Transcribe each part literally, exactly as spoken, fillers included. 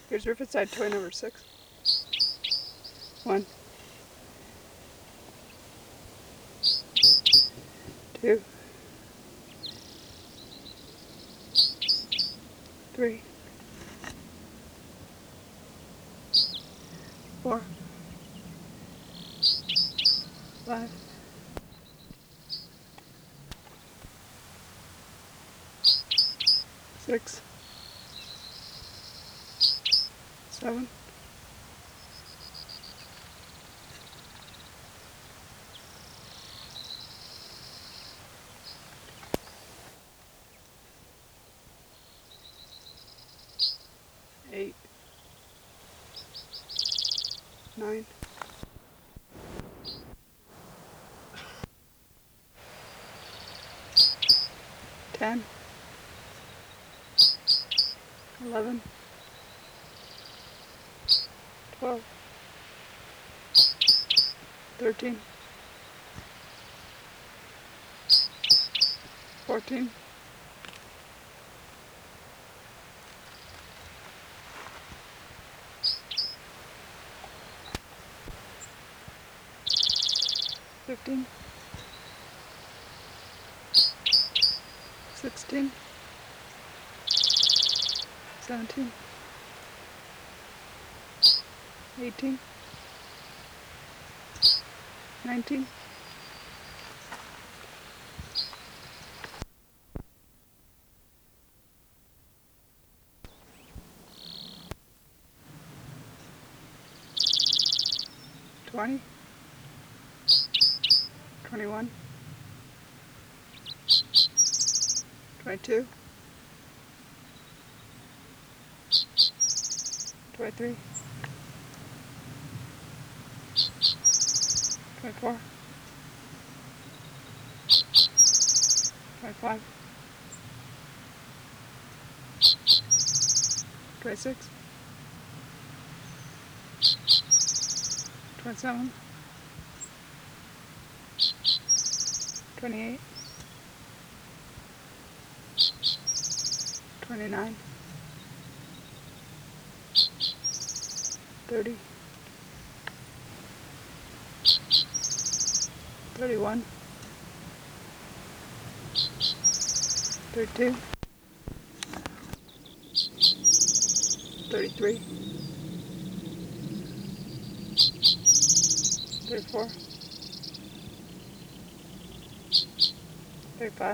Here's Riverside toy number six. One, two, three, four, five, six, seven, eight, nine, ten, eleven, twelve, thirteen, fourteen, fifteen, sixteen, seventeen, eighteen, nineteen, twenty, twenty-one, twenty-two, twenty-three, twenty-four, twenty-five, twenty-six, twenty-seven, twenty-eight, twenty-nine, thirty, thirty-one, thirty-two, thirty-three, thirty-four, thirty-five,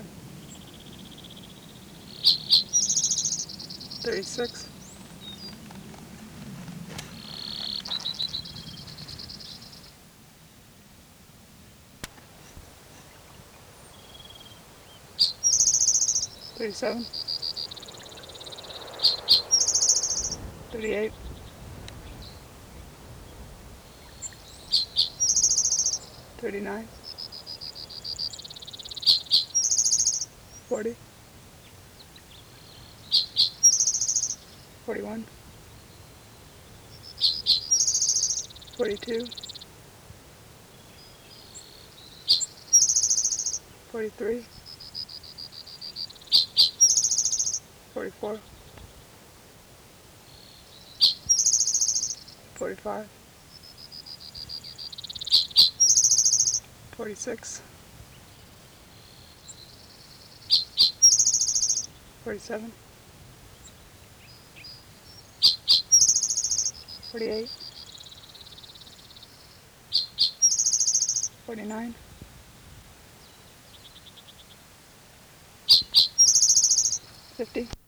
thirty-six, thirty-seven, thirty-eight, thirty-nine, forty, forty-one, forty-two, forty-three, forty-four, forty-five, forty-six, forty-seven, forty-eight, forty-nine, fifty.